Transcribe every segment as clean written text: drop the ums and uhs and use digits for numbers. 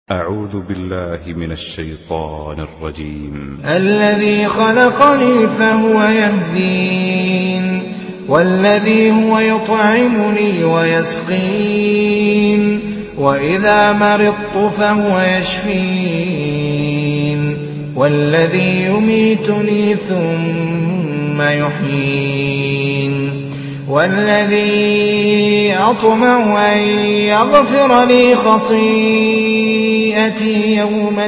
أعوذ بالله من الشيطان الرجيم. الذي خلقني فهو يهدين، والذي هو يطعمني ويسقين، وإذا مرضت فهو يشفين، والذي يميتني ثم يحيين، والذي أطمع أن يغفر لي خطيئتي يوم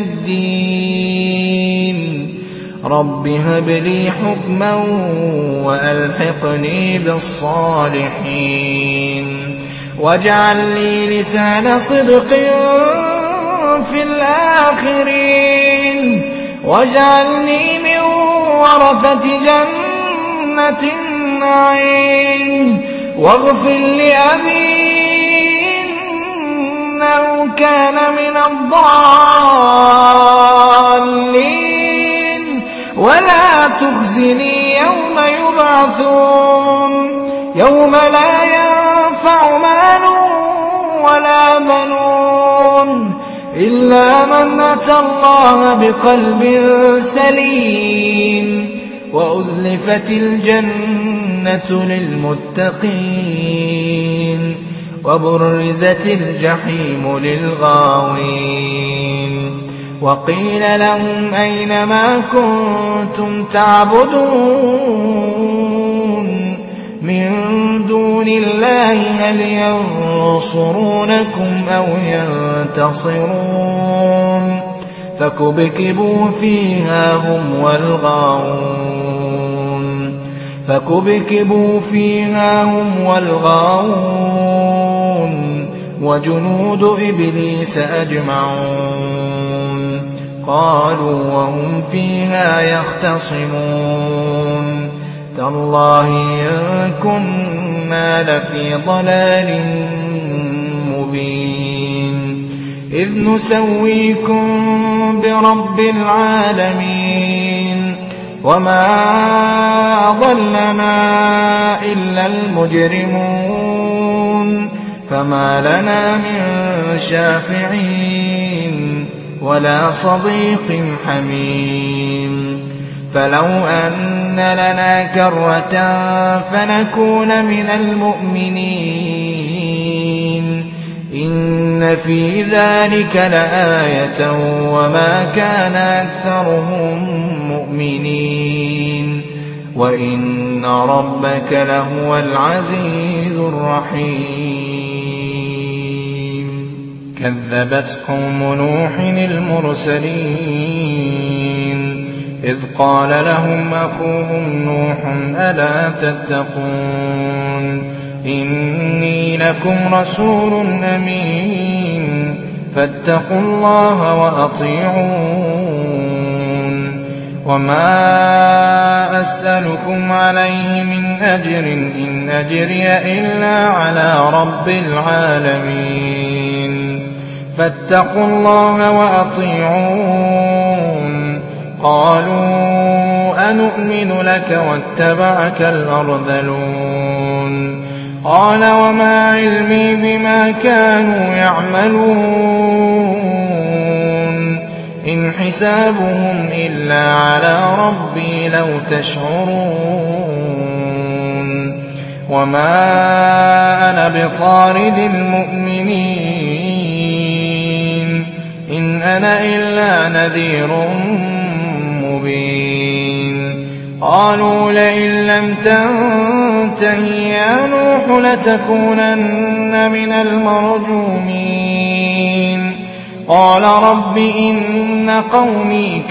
الدين. رب هب لي حكما وألحقني بالصالحين، واجعل لي لسان صدق في الآخرين، واجعلني من ورثة جنة النعيم، واغفر لأبي إنه كان من الضالين، ولا تخزني يوم يبعثون، يوم لا ينفع مال ولا بنون إلا من أتى الله بقلب سليم، وأزلفت الجنة للمتقين، وبرزت الجحيم للغاوين، وقيل لهم أين ما كنتم تعبدون من دون الله هل ينصرونكم أو ينتصرون، فكبكبوا فيها هم والغاوون وجنود إبليس أجمعون، قالوا وهم فيها يختصمون تالله إن كنا لفي ضلال مبين إذ نسويكم برب العالمين، وما أضلنا إلا المجرمون، فما لنا من شافعين ولا صديق حميم، فلو أن لنا كرة فنكون من المؤمنين، إن في ذلك لآية وما كان أكثرهم مؤمنين، وإن ربك لهو العزيز الرحيم. كذبت قوم نوح المرسلين إذ قال لهم أخوهم نوح ألا تتقون إني لكم رسول أمين فاتقوا الله وأطيعون، وما أسألكم عليه من أجر إن أجري إلا على رب العالمين، فاتقوا الله وأطيعون. قالوا أنؤمن لك واتبعك الأرذلون، قال وما علمي بما كانوا يعملون إن حسابهم إلا على ربي لو تشعرون، وما أنا بطارد المؤمنين إن أنا إلا نذير مبين. قالوا لئن لم تنته يا نوح لتكونن من المرجومين، قال رب إن قومي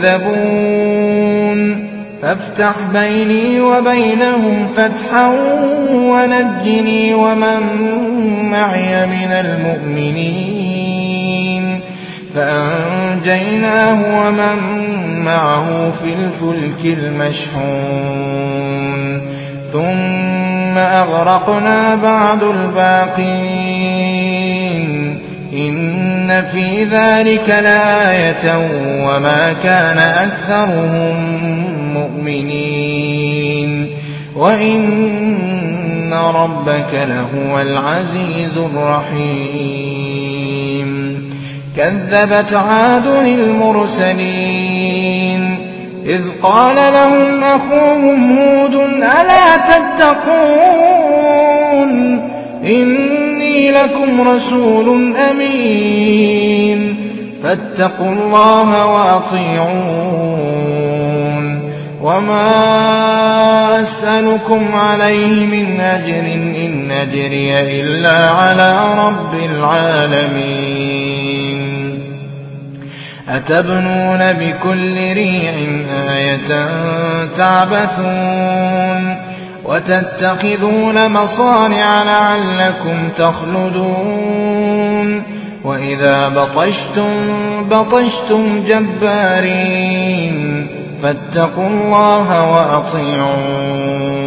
كذبون فافتح بيني وبينهم فتحا ونجني ومن معي من المؤمنين، فأنجيناه ومن معه في الفلك المشحون، ثم أغرقنا بعد الباقين، إن في ذلك لآية وما كان أكثرهم مؤمنين، وإن ربك لهو العزيز الرحيم. كذبت عاد المرسلين إذ قال لهم أخوهم هود ألا تتقون إني لكم رسول أمين فاتقوا الله وأطيعون وما أسألكم عليه من أجر إن أجري إلا على رب العالمين أتبنون بكل ريع آية تعبثون وتتخذون مصانع لعلكم تخلدون وإذا بطشتم جبارين فاتقوا الله وأطيعون